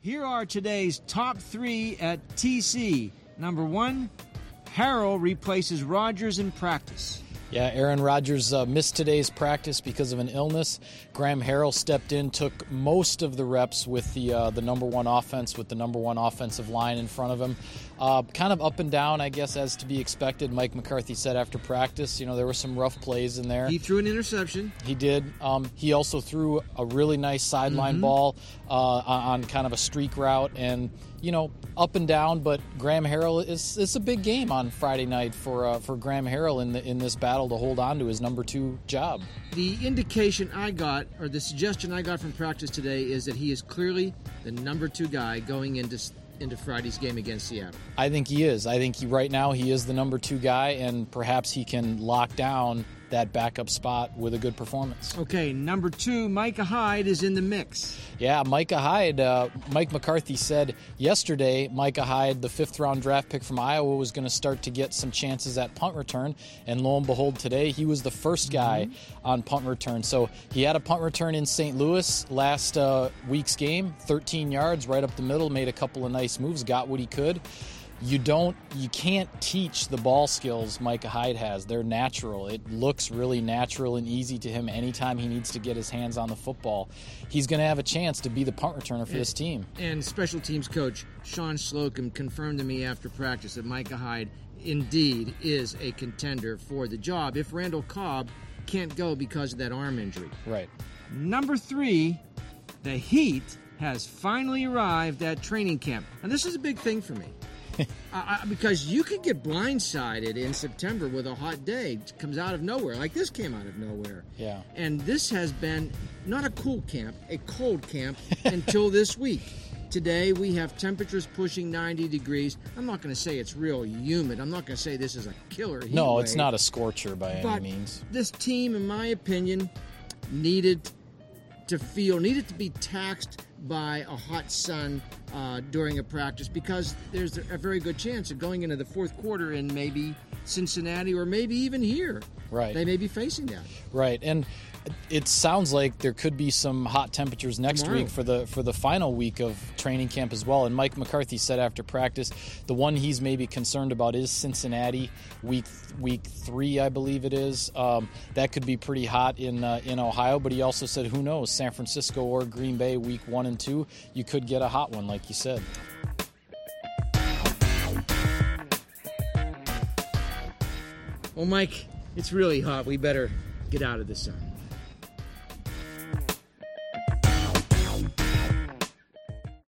Here are today's top three at TC. Number 1, Harrell replaces Rodgers in practice. Yeah, Aaron Rodgers missed today's practice because of an illness. Graham Harrell stepped in, took most of the reps with the number one offense, with the number one offensive line in front of him. Kind of up and down, I guess, as to be expected. Mike McCarthy said after practice, there were some rough plays in there. He threw an interception. He did. He also threw a really nice sideline ball on kind of a streak route, and up and down. But Graham Harrell it's a big game on Friday night for Graham Harrell in this battle to hold on to his number 2 job. The indication I got, or the suggestion I got from practice today, is that he is clearly the number 2 guy going into Friday's game against Seattle. I think he is. I think right now he is the number 2 guy, and perhaps he can lock down that backup spot with a good performance. Okay, number 2, Micah Hyde is in the mix. Yeah, Micah Hyde. Mike McCarthy said yesterday Micah Hyde, the 5th-round draft pick from Iowa, was going to start to get some chances at punt return, and lo and behold, today he was the first guy on punt return. So he had a punt return in St. Louis last week's game, 13 yards right up the middle, made a couple of nice moves, got what he could. You can't teach the ball skills Micah Hyde has. They're natural. It looks really natural and easy to him anytime he needs to get his hands on the football. He's going to have a chance to be the punt returner for this team. And special teams coach Sean Slocum confirmed to me after practice that Micah Hyde indeed is a contender for the job if Randall Cobb can't go because of that arm injury. Right. Number 3, the Heat has finally arrived at training camp. And this is a big thing for me. Because you could get blindsided in September with a hot day. It comes out of nowhere, like this came out of nowhere. Yeah. And this has been not a cool camp, a cold camp until this week. Today we have temperatures pushing 90 degrees. I'm not going to say it's real humid. I'm not going to say this is a killer heat No, wave. it's not a scorcher by any means. This team, in my opinion, needed to be taxed by a hot sun during a practice, because there's a very good chance of going into the fourth quarter in maybe Cincinnati or maybe even here. Right. They may be facing that. Right. And it sounds like there could be some hot temperatures next week for the final week of training camp as well. And Mike McCarthy said after practice, the one he's maybe concerned about is Cincinnati, week 3, I believe it is. That could be pretty hot in Ohio. But he also said, who knows, San Francisco or Green Bay, week 1 and 2, you could get a hot one, like you said. Well, Mike, it's really hot. We better get out of the sun.